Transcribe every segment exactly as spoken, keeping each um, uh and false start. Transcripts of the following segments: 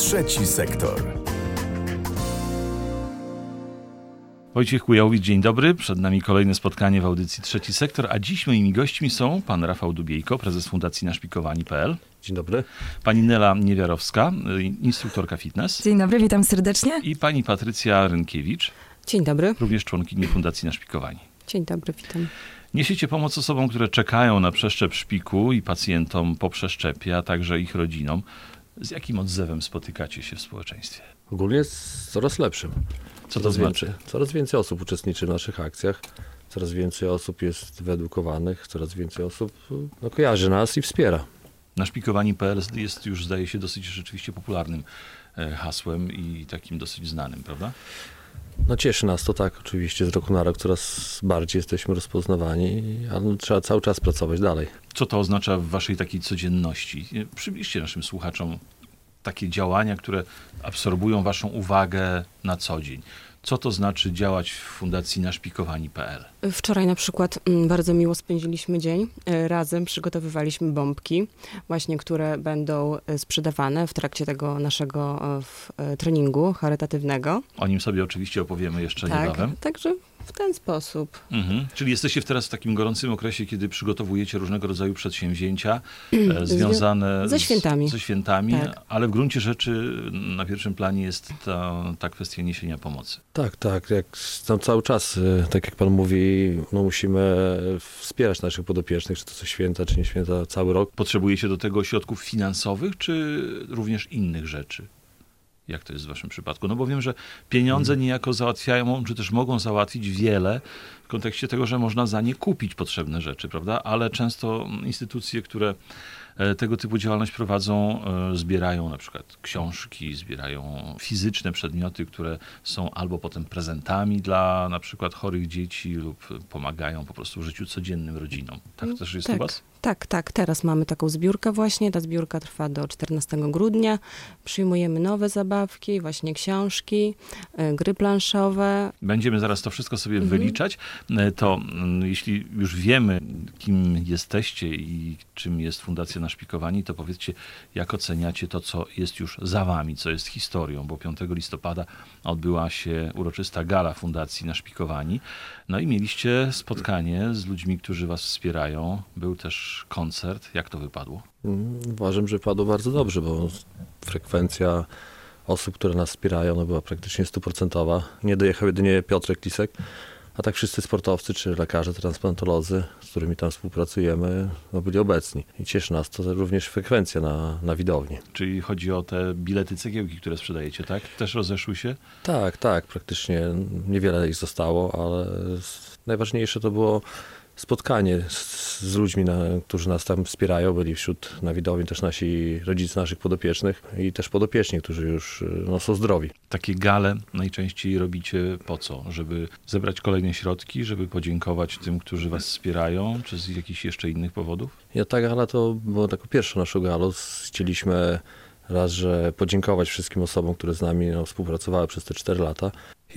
Trzeci sektor. Wojciech Kujałowicz, dzień dobry. Przed nami kolejne spotkanie w audycji Trzeci Sektor, a dziś moimi gośćmi są pan Rafał Dubiejko, prezes Fundacji Naszpikowani kropka pe el. Dzień dobry. Pani Nela Niewiarowska, instruktorka fitness. Dzień dobry, witam serdecznie. I pani Patrycja Rynkiewicz. Dzień dobry. Również członkini Fundacji Naszpikowani. Dzień dobry, witam. Niesiecie pomoc osobom, które czekają na przeszczep szpiku i pacjentom po przeszczepie, a także ich rodzinom. Z jakim odzewem spotykacie się w społeczeństwie? Ogólnie z coraz lepszym. Co to coraz znaczy? Więcej, coraz więcej osób uczestniczy w naszych akcjach, coraz więcej osób jest wyedukowanych, coraz więcej osób no, kojarzy nas i wspiera. Naszpikowani kropka pe el jest już, zdaje się, dosyć rzeczywiście popularnym hasłem i takim dosyć znanym, prawda? No cieszy nas to tak, oczywiście z roku na rok coraz bardziej jesteśmy rozpoznawani, ale no, trzeba cały czas pracować dalej. Co to oznacza w waszej takiej codzienności? Przybliżcie naszym słuchaczom takie działania, które absorbują waszą uwagę na co dzień. Co to znaczy działać w Fundacji Naszpikowani kropka pe el? Wczoraj na przykład bardzo miło spędziliśmy dzień. Razem przygotowywaliśmy bombki, właśnie które będą sprzedawane w trakcie tego naszego treningu charytatywnego. O nim sobie oczywiście opowiemy jeszcze tak, niebawem. Także w ten sposób. Mhm. Czyli jesteście teraz w takim gorącym okresie, kiedy przygotowujecie różnego rodzaju przedsięwzięcia e, związane ze świętami. Z, ze świętami, tak. Ale w gruncie rzeczy na pierwszym planie jest ta, ta kwestia niesienia pomocy. Tak, tak. Jak tam cały czas, tak jak pan mówi, no musimy wspierać naszych podopiecznych, czy to co święta, czy nie święta, cały rok. Potrzebujecie do tego środków finansowych, czy również innych rzeczy? Jak to jest w waszym przypadku? No bo wiem, że pieniądze niejako załatwiają, czy też mogą załatwić wiele w kontekście tego, że można za nie kupić potrzebne rzeczy, prawda? Ale często instytucje, które tego typu działalność prowadzą, zbierają na przykład książki, zbierają fizyczne przedmioty, które są albo potem prezentami dla na przykład chorych dzieci lub pomagają po prostu w życiu codziennym rodzinom. Tak też jest tak. u was? Tak, tak. Teraz mamy taką zbiórkę właśnie. Ta zbiórka trwa do czternastego grudnia. Przyjmujemy nowe zabawki, właśnie książki, gry planszowe. Będziemy zaraz to wszystko sobie mhm. wyliczać. To jeśli już wiemy, kim jesteście i czym jest Fundacja Naszpikowani, to powiedzcie, jak oceniacie to, co jest już za wami, co jest historią, bo piątego listopada odbyła się uroczysta gala Fundacji Naszpikowani. No i mieliście spotkanie z ludźmi, którzy was wspierają. Był też koncert. Jak to wypadło? Uważam, że wypadło bardzo dobrze, bo frekwencja osób, które nas wspierają, no była praktycznie stuprocentowa. Nie dojechał jedynie Piotrek Lisek, a tak wszyscy sportowcy, czy lekarze, transplantolodzy, z którymi tam współpracujemy, no byli obecni. I cieszy nas to również frekwencja na, na widowni. Czyli chodzi o te bilety cegiełki, które sprzedajecie, tak? Też rozeszły się? Tak, tak. Praktycznie niewiele ich zostało, ale najważniejsze to było spotkanie z, z ludźmi, na, którzy nas tam wspierają. Byli wśród na widowni też nasi rodzice naszych podopiecznych i też podopieczni, którzy już no, są zdrowi. Takie gale najczęściej robicie po co? Żeby zebrać kolejne środki, żeby podziękować tym, którzy was wspierają, czy z jakichś jeszcze innych powodów? Ja ta gala to była taką pierwszą naszą galą. Chcieliśmy raz, że podziękować wszystkim osobom, które z nami no, współpracowały przez te cztery lata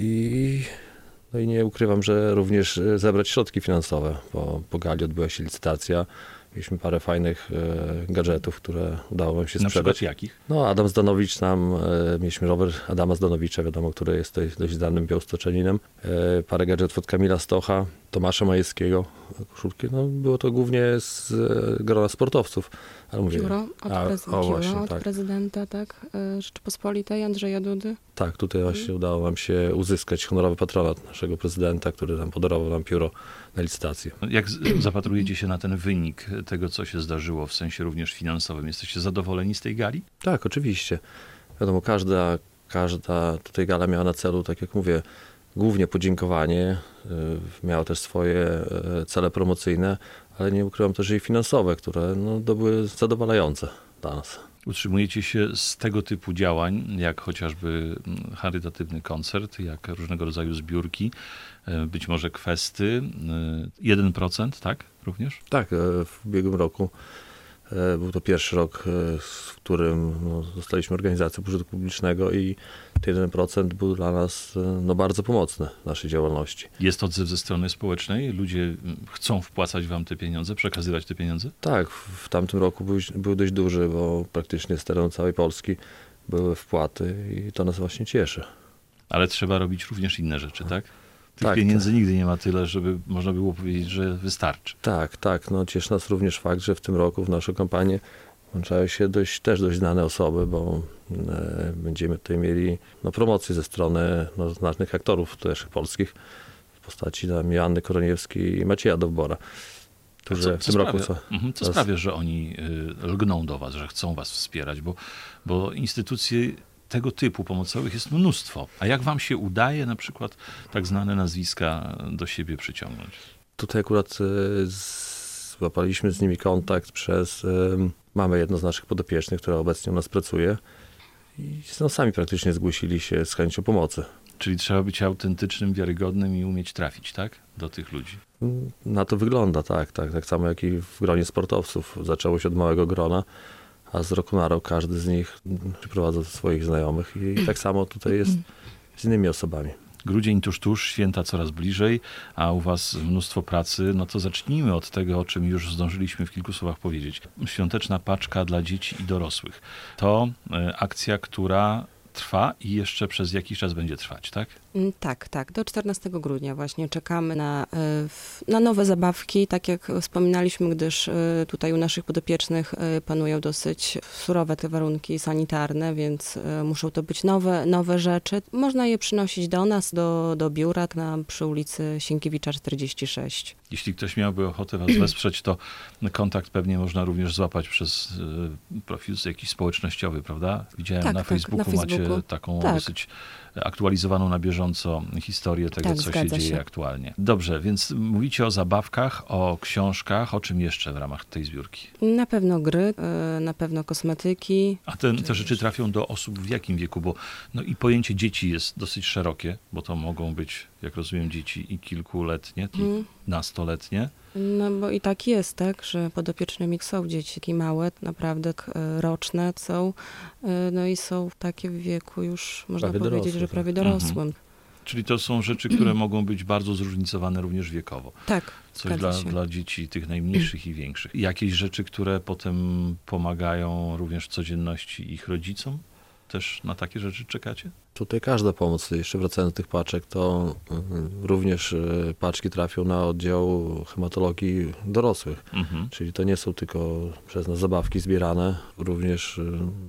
i No i nie ukrywam, że również zebrać środki finansowe, bo po gali odbyła się licytacja. Mieliśmy parę fajnych e, gadżetów, które udało nam się Na sprzedać. przykład jakich? No Adam Zdanowicz nam, e, mieliśmy rower Adama Zdanowicza, wiadomo, który jest tutaj dość znanym białostoczeninem. E, parę gadżetów od Kamila Stocha, Tomasza Majewskiego, koszulki. No było to głównie z e, grona sportowców. Ale mówię, Pióro od, a, prez- o, pióro właśnie, od tak. prezydenta tak, Rzeczypospolitej Andrzeja Dudy. Tak, tutaj właśnie udało nam się uzyskać honorowy patronat naszego prezydenta, który nam podarował nam pióro na licytację. Jak z- zapatrujecie się na ten wynik tego, co się zdarzyło w sensie również finansowym? Jesteście zadowoleni z tej gali? Tak, oczywiście. Wiadomo, każda, każda tutaj gala miała na celu, tak jak mówię, głównie podziękowanie. Y, miała też swoje y, cele promocyjne, ale nie ukrywam też i finansowe, które no, to były zadowalające dla nas. Utrzymujecie się z tego typu działań, jak chociażby charytatywny koncert, jak różnego rodzaju zbiórki, być może kwesty, jeden procent, tak? Również? Tak, w ubiegłym roku był to pierwszy rok, w którym no, zostaliśmy organizacją pożytku publicznego i ten jeden procent był dla nas no, bardzo pomocny w naszej działalności. Jest odzew ze strony społecznej? Ludzie chcą wpłacać wam te pieniądze, przekazywać te pieniądze? Tak, w tamtym roku był, był dość duży, bo praktycznie z terenu całej Polski były wpłaty i to nas właśnie cieszy. Ale trzeba robić również inne rzeczy, tak? Tych Tak, pieniędzy tak. nigdy nie ma tyle, żeby można było powiedzieć, że wystarczy. Tak, tak. No, cieszy nas również fakt, że w tym roku w naszą kampanię włączają się dość, też dość znane osoby, bo e, będziemy tutaj mieli no, promocję ze strony no, znanych aktorów też polskich w postaci tam, Joanny Koroniewskiej i Macieja Dowbora, którzy Co, w co tym sprawia, roku... Co, mhm, co teraz- sprawia, że oni y, lgną do was, że chcą was wspierać, bo, bo instytucje tego typu pomocowych jest mnóstwo. A jak wam się udaje na przykład tak znane nazwiska do siebie przyciągnąć? Tutaj akurat e, złapaliśmy z nimi kontakt przez... E, mamy jedno z naszych podopiecznych, która obecnie u nas pracuje i no, sami praktycznie zgłosili się z chęcią pomocy. Czyli trzeba być autentycznym, wiarygodnym i umieć trafić, tak? Do tych ludzi. Na to wygląda, tak, tak. Tak samo jak i w gronie sportowców. Zaczęło się od małego grona, a z roku na rok każdy z nich przyprowadza swoich znajomych i tak samo tutaj jest z innymi osobami. Grudzień tuż, tuż, święta coraz bliżej, a u was mnóstwo pracy. No to zacznijmy od tego, o czym już zdążyliśmy w kilku słowach powiedzieć. Świąteczna paczka dla dzieci i dorosłych. To e, akcja, która trwa i jeszcze przez jakiś czas będzie trwać, tak? Mm, Tak, tak. Do czternastego grudnia właśnie czekamy na, y, w- na nowe zabawki, tak jak wspominaliśmy, gdyż y, tutaj u naszych podopiecznych y, panują dosyć surowe te warunki sanitarne, więc y, muszą to być nowe, nowe rzeczy. Można je przynosić do nas, do, do biura na, przy ulicy Sienkiewicza czterdzieści sześć. Jeśli ktoś miałby ochotę was wesprzeć, to kontakt pewnie można również złapać przez y, profil jakiś społecznościowy, prawda? Widziałem Tak, na, tak, Facebooku, na Facebooku. macie taką Tak. dosyć aktualizowaną na bieżąco historię tego, Tak, co się zgadza dzieje się. aktualnie. Dobrze, więc mówicie o zabawkach, o książkach, o czym jeszcze w ramach tej zbiórki? Na pewno gry, y, na pewno kosmetyki. A te, te rzeczy trafią do osób w jakim wieku? Bo no i pojęcie dzieci jest dosyć szerokie, bo to mogą być, jak rozumiem, dzieci i kilkuletnie, Mm. nastoletnie. No bo i tak jest, tak, że podopiecznymi są dzieci takie małe, naprawdę k- roczne są, y, no i są takie w wieku już, można Prawie powiedzieć, dorosłym, że tak. prawie Mhm. dorosłym. Czyli to są rzeczy, które mogą być bardzo zróżnicowane również wiekowo. Tak, Coś zgadza dla, się. dla dzieci tych najmniejszych i większych. Jakieś rzeczy, które potem pomagają również w codzienności ich rodzicom? Też na takie rzeczy czekacie? Tutaj każda pomoc, jeszcze wracając do tych paczek, to mm, również e, paczki trafią na oddział hematologii dorosłych. Mhm. Czyli to nie są tylko przez nas zabawki zbierane, również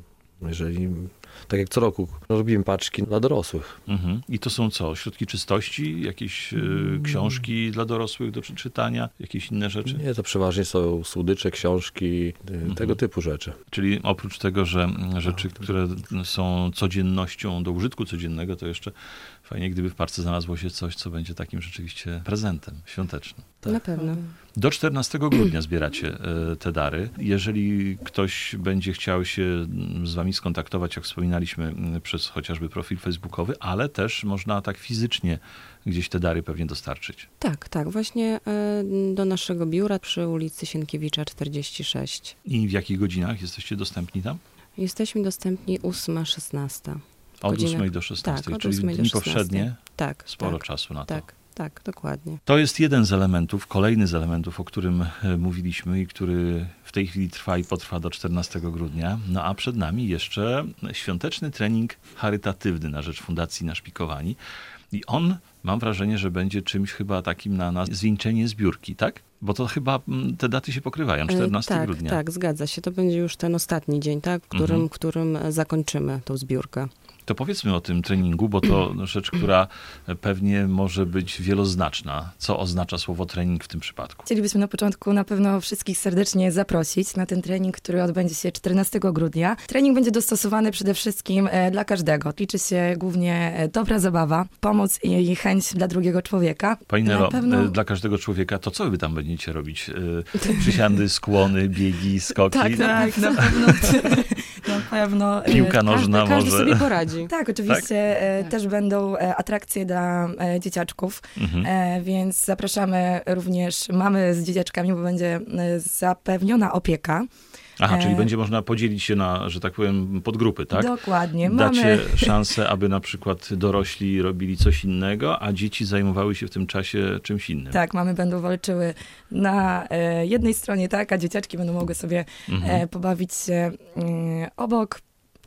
e, jeżeli, tak jak co roku, robimy paczki dla dorosłych. Mhm. I to są co? Środki czystości? Jakieś y, książki dla dorosłych do czy- czytania? Jakieś inne rzeczy? Nie, to przeważnie są słodycze, książki, e, tego typu rzeczy. Czyli oprócz tego, że mm, rzeczy, które są codziennością do użytku codziennego, to jeszcze fajnie, gdyby w parce znalazło się coś, co będzie takim rzeczywiście prezentem świątecznym. Tak. Na pewno. Do czternastego grudnia zbieracie e, te dary. Jeżeli ktoś będzie chciał się mm, z wami skontaktować, jak wspominaliśmy, mm, przez chociażby profil facebookowy, ale też można tak fizycznie gdzieś te dary pewnie dostarczyć. Tak, tak, właśnie y, do naszego biura przy ulicy Sienkiewicza czterdzieści sześć. I w jakich godzinach jesteście dostępni tam? Jesteśmy dostępni ósma szesnasta. Od Godzinach- ósmej do szesnastej, tak, od czyli ósmej do dni szesnastej. powszednie, Tak, sporo tak, czasu na to. tak, tak, dokładnie. To jest jeden z elementów, kolejny z elementów, o którym e, mówiliśmy i który w tej chwili trwa i potrwa do czternastego grudnia. No a przed nami jeszcze świąteczny trening charytatywny na rzecz Fundacji Naszpikowani. I on, mam wrażenie, że będzie czymś chyba takim na, na zwieńczenie zbiórki, tak? Bo to chyba mm, te daty się pokrywają, E, czternastego tak, grudnia. tak, zgadza się. To będzie już ten ostatni dzień, tak, w którym, Mhm. w którym zakończymy tą zbiórkę. To powiedzmy o tym treningu, bo to rzecz, która pewnie może być wieloznaczna. Co oznacza słowo trening w tym przypadku? Chcielibyśmy na początku na pewno wszystkich serdecznie zaprosić na ten trening, który odbędzie się czternastego grudnia. Trening będzie dostosowany przede wszystkim e, dla każdego. Liczy się głównie e, dobra zabawa, pomoc i chęć dla drugiego człowieka. Pani Na Nelo, pewno- e, dla każdego człowieka, to co wy tam będziecie robić? E, Przysiady, skłony, biegi, skoki? Tak, tak, na pewno. Na pewno. e, Piłka nożna Każdy, każdy może? sobie poradzi. Tak, oczywiście e, Tak. też będą e, atrakcje dla e, dzieciaczków, Mhm. e, więc zapraszamy również mamy z dzieciaczkami, bo będzie e, zapewniona opieka. Aha, czyli e, będzie można podzielić się na, że tak powiem, podgrupy, tak? Dokładnie. Dacie Mamy, szansę, aby na przykład dorośli robili coś innego, a dzieci zajmowały się w tym czasie czymś innym. tak, mamy będą walczyły na e, jednej stronie, tak, a dzieciaczki będą mogły sobie Mhm. e, pobawić się e, obok.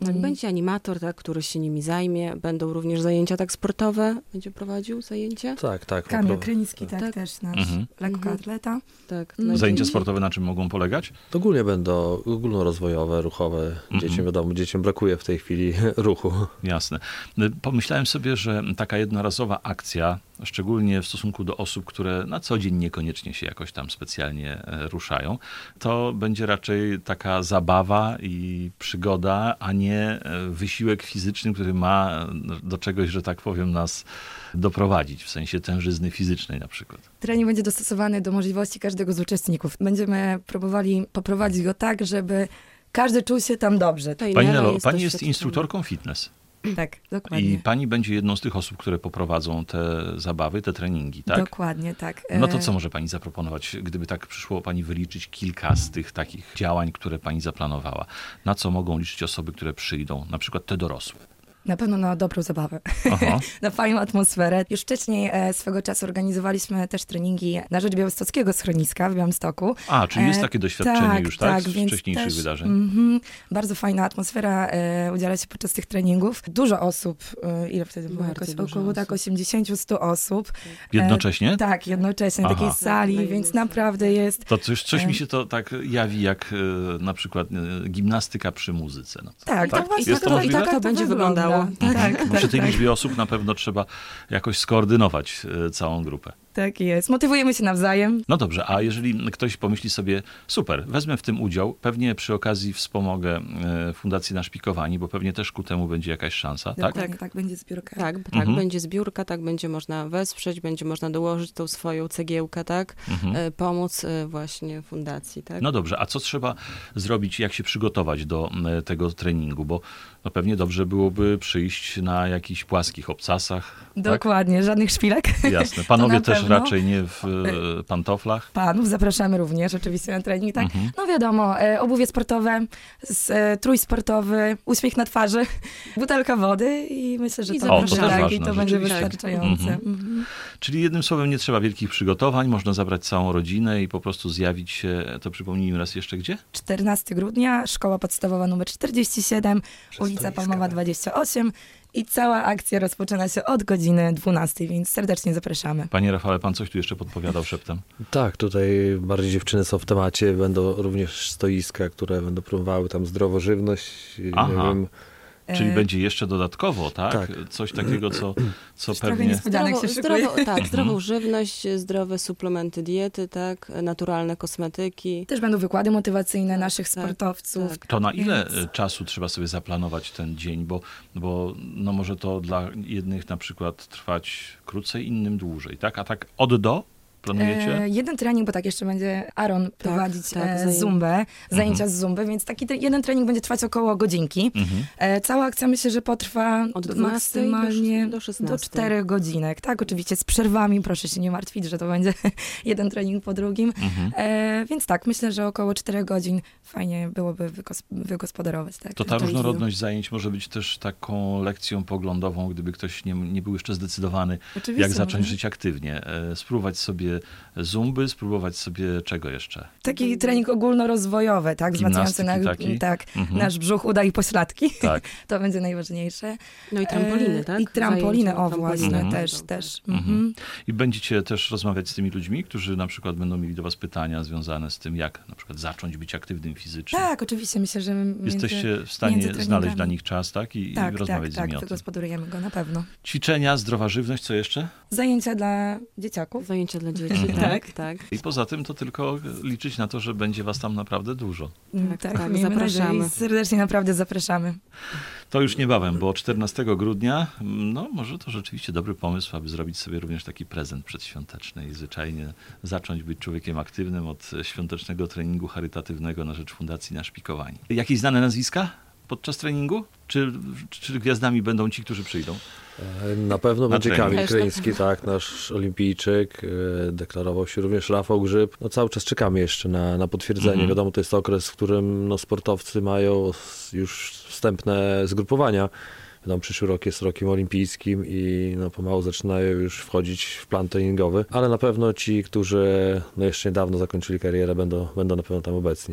Tak, Mm. będzie animator, tak, który się nimi zajmie. Będą również zajęcia tak sportowe. Będzie prowadził zajęcia? Tak, tak. Kamil popro- Kryński, tak, Tak. też nasz Mhm. lekkoatleta. Tak. Mm. dla Zajęcia dzieci. sportowe na czym mogą polegać? Ogólnie będą ogólnorozwojowe, ruchowe. Mhm. Dzieciom, wiadomo, dzieciom brakuje w tej chwili ruchu. Jasne. Pomyślałem sobie, że taka jednorazowa akcja, szczególnie w stosunku do osób, które na co dzień niekoniecznie się jakoś tam specjalnie e, ruszają, to będzie raczej taka zabawa i przygoda, a nie e, wysiłek fizyczny, który ma do czegoś, że tak powiem, nas doprowadzić, w sensie tężyzny fizycznej na przykład. Trening będzie dostosowany do możliwości każdego z uczestników. Będziemy próbowali poprowadzić go tak, żeby każdy czuł się tam dobrze. Tutaj Pani Nela Nelo, pani jest doświadczona. instruktorką fitness Tak, dokładnie. i pani będzie jedną z tych osób, które poprowadzą te zabawy, te treningi, tak? Dokładnie, tak. No to E, co może pani zaproponować, gdyby tak przyszło pani wyliczyć kilka z tych takich działań, które pani zaplanowała? Na co mogą liczyć osoby, które przyjdą, na przykład te dorosłe? Na pewno na dobrą zabawę, Aha. na fajną atmosferę. Już wcześniej e, swego czasu organizowaliśmy też treningi na rzecz białostockiego schroniska w Białymstoku. A, czyli jest E, takie doświadczenie już, tak? Z więc wcześniejszych też, wydarzeń. mhm, bardzo fajna atmosfera e, udziela się podczas tych treningów. Dużo osób, e, ile wtedy było? Bardzo Jakoś dużo około tak osób. osiemdziesiąt do stu osób. Jednocześnie? E, tak, jednocześnie, Aha. takiej sali, Tak, na więc jednej naprawdę jest... To coś, coś E. mi się to tak jawi, jak e, na przykład e, gimnastyka przy muzyce. No. Tak, Tak? tak, właśnie Jest to tak, możliwe? tak to będzie wyglądało. Tak, tak, Bo tak, przy tej tak, liczbie osób na pewno trzeba jakoś skoordynować e, całą grupę. tak jest. Motywujemy się nawzajem. No dobrze, a jeżeli ktoś pomyśli sobie, super, wezmę w tym udział, pewnie przy okazji wspomogę e, Fundację Naszpikowani, bo pewnie też ku temu będzie jakaś szansa, tak? Dokładnie, tak, będzie zbiórka. Tak, tak, Mhm. będzie zbiórka, tak, będzie można wesprzeć, będzie można dołożyć tą swoją cegiełkę, tak, Mhm. e, pomóc e, właśnie fundacji, tak. No dobrze, a co trzeba zrobić, jak się przygotować do e, tego treningu? Bo no pewnie dobrze byłoby przyjść na jakichś płaskich obcasach. Dokładnie, żadnych szpilek. Tak? Jasne. Panowie na też pewno. raczej nie w e, pantoflach. Panów zapraszamy również oczywiście na trening, tak? Mhm. No wiadomo, e, obuwie sportowe, s, e, trój sportowy, uśmiech na twarzy, butelka wody i myślę, że I to, zapraszamy. będzie O, to też tak, i ważne, to będzie rzeczywiście. wystarczające. Mhm. Mhm. Czyli jednym słowem nie trzeba wielkich przygotowań, można zabrać całą rodzinę i po prostu zjawić się, to przypomnijmy raz jeszcze gdzie? czternastego grudnia, szkoła podstawowa numer czterdzieści siedem, Przy ulica stoiskach. Palmowa dwadzieścia osiem i cała akcja rozpoczyna się od godziny dwunastej, więc serdecznie zapraszamy. Panie Rafale, pan coś tu jeszcze podpowiadał szeptem? Tak, tutaj bardziej dziewczyny są w temacie. Będą również stoiska, które będą promowały tam zdrową żywność. Aha. Nie wiem, Czyli E, będzie jeszcze dodatkowo, tak? tak. Coś takiego, co, co Już trochę pewnie... niespodzianek się szykuje. zdrowo, tak, Mhm. zdrową żywność, zdrowe suplementy diety, tak, naturalne kosmetyki. Też będą wykłady motywacyjne naszych tak, sportowców. tak. To na ile Więc- e, czasu trzeba sobie zaplanować ten dzień? Bo, bo no może to dla jednych na przykład trwać krócej, innym dłużej, tak? A tak od do planujecie? E, jeden trening, bo tak jeszcze będzie Aaron prowadzić tak, e, zajęcia. zumbę, zajęcia Mhm. z zumby, więc taki tre- jeden trening będzie trwać około godzinki. Mhm. E, cała akcja myślę, że potrwa Od do- dwunastej do maksymalnie sz- do szesnastej. do czterech godzinek. Tak, oczywiście z przerwami, proszę się nie martwić, że to będzie jeden trening po drugim. Mhm. E, więc tak, myślę, że około czterech godzin fajnie byłoby wygos- wygospodarować. Tak, To ta ten różnorodność zajęć może być też taką lekcją poglądową, gdyby ktoś nie, nie był jeszcze zdecydowany, Oczywiście, jak zacząć mhm. żyć aktywnie. E, Spróbować sobie zumby, spróbować sobie czego jeszcze? Taki trening ogólnorozwojowy, tak, wzmacniający na, Gimnastyki taki? tak, Mhm. nasz brzuch, uda i pośladki. Tak. To będzie najważniejsze. No i trampoliny, E, tak? I trampoliny, Zajęcia o trampoliny właśnie, Mhm. też, będą, też. tak. Mhm. I będziecie też rozmawiać z tymi ludźmi, którzy na przykład będą mieli do was pytania związane z tym, jak na przykład zacząć być aktywnym fizycznie. Tak, oczywiście, myślę, że między, Jesteście w stanie między znaleźć treningami. dla nich czas, tak? I, tak, i rozmawiać tak, tak, z nimi o tym. wygospodarujemy go na pewno. Ćwiczenia, zdrowa żywność, co jeszcze? Zajęcia dla dzieciaków. Zajęcia dla dzieci, Mhm. tak, tak. I poza tym to tylko liczyć na to, że będzie was tam naprawdę dużo. Mm, tak, tak, miejmy zapraszamy. nadzieję i serdecznie naprawdę zapraszamy. To już niebawem, bo czternastego grudnia, no może to rzeczywiście dobry pomysł, aby zrobić sobie również taki prezent przedświąteczny i zwyczajnie zacząć być człowiekiem aktywnym od świątecznego treningu charytatywnego na rzecz Fundacji Naszpikowani. Jakieś znane nazwiska podczas treningu? Czy, czy gwiazdami będą ci, którzy przyjdą? E, Na pewno Na będzie trening. Kamil Też Kryński, tak, nasz olimpijczyk. e, Deklarował się również Rafał Grzyb. No cały czas czekamy jeszcze na, na potwierdzenie. Mhm. Wiadomo, to jest okres, w którym no, sportowcy mają s- już wstępne zgrupowania. Wiadomo, przyszły rok jest rokiem olimpijskim i no, pomału zaczynają już wchodzić w plan treningowy, ale na pewno ci, którzy no, jeszcze niedawno zakończyli karierę, będą, będą na pewno tam obecni.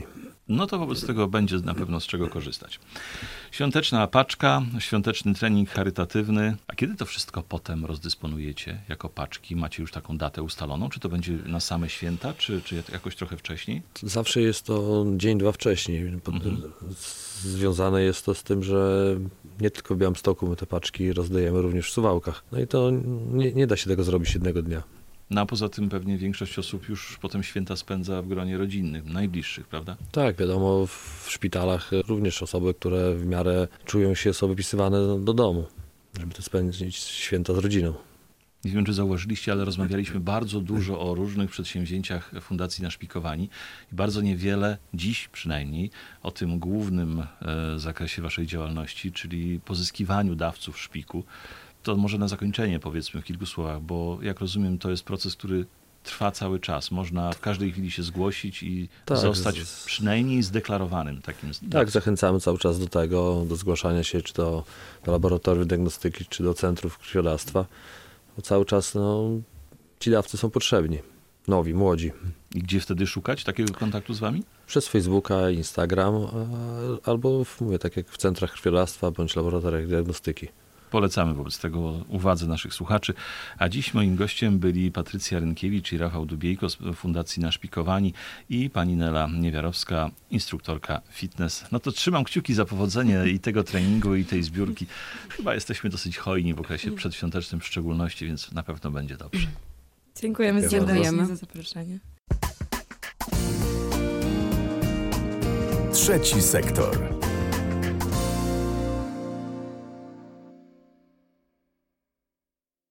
No to wobec tego będzie na pewno z czego korzystać. Świąteczna paczka, świąteczny trening charytatywny. A kiedy to wszystko potem rozdysponujecie jako paczki? Macie już taką datę ustaloną? Czy to będzie na same święta, czy, czy jakoś trochę wcześniej? Zawsze jest to dzień, dwa wcześniej. Mhm. Związane jest to z tym, że nie tylko w Białymstoku my te paczki rozdajemy, również w Suwałkach. No i to nie, nie da się tego zrobić jednego dnia. No a poza tym pewnie większość osób już potem święta spędza w gronie rodzinnym, najbliższych, prawda? Tak, wiadomo, w szpitalach również osoby, które w miarę czują się, są wypisywane do, do domu, żeby to spędzić święta z rodziną. Nie wiem, czy zauważyliście, ale rozmawialiśmy bardzo dużo o różnych przedsięwzięciach Fundacji Naszpikowani i bardzo niewiele, dziś przynajmniej, o tym głównym e, zakresie waszej działalności, czyli pozyskiwaniu dawców szpiku. To może na zakończenie powiedzmy w kilku słowach, bo jak rozumiem, to jest proces, który trwa cały czas. Można w każdej chwili się zgłosić i tak, zostać z... przynajmniej zdeklarowanym takim. Tak, zachęcamy cały czas do tego, do zgłaszania się, czy to do laboratoriów diagnostyki, czy do centrów krwiodawstwa. Bo cały czas no, ci dawcy są potrzebni. Nowi, młodzi. I gdzie wtedy szukać takiego kontaktu z wami? Przez Facebooka, Instagram, albo mówię, tak jak w centrach krwiodawstwa, bądź laboratoriach diagnostyki. Polecamy wobec tego uwadze naszych słuchaczy. A dziś moim gościem byli Patrycja Rynkiewicz i Rafał Dubiejko z Fundacji Naszpikowani i pani Nela Niewiarowska, instruktorka fitness. No to trzymam kciuki za powodzenie i tego treningu, i tej zbiórki. Chyba jesteśmy dosyć hojni w okresie przedświątecznym w szczególności, więc na pewno będzie dobrze. Dziękujemy serdecznie za zaproszenie. Trzeci sektor.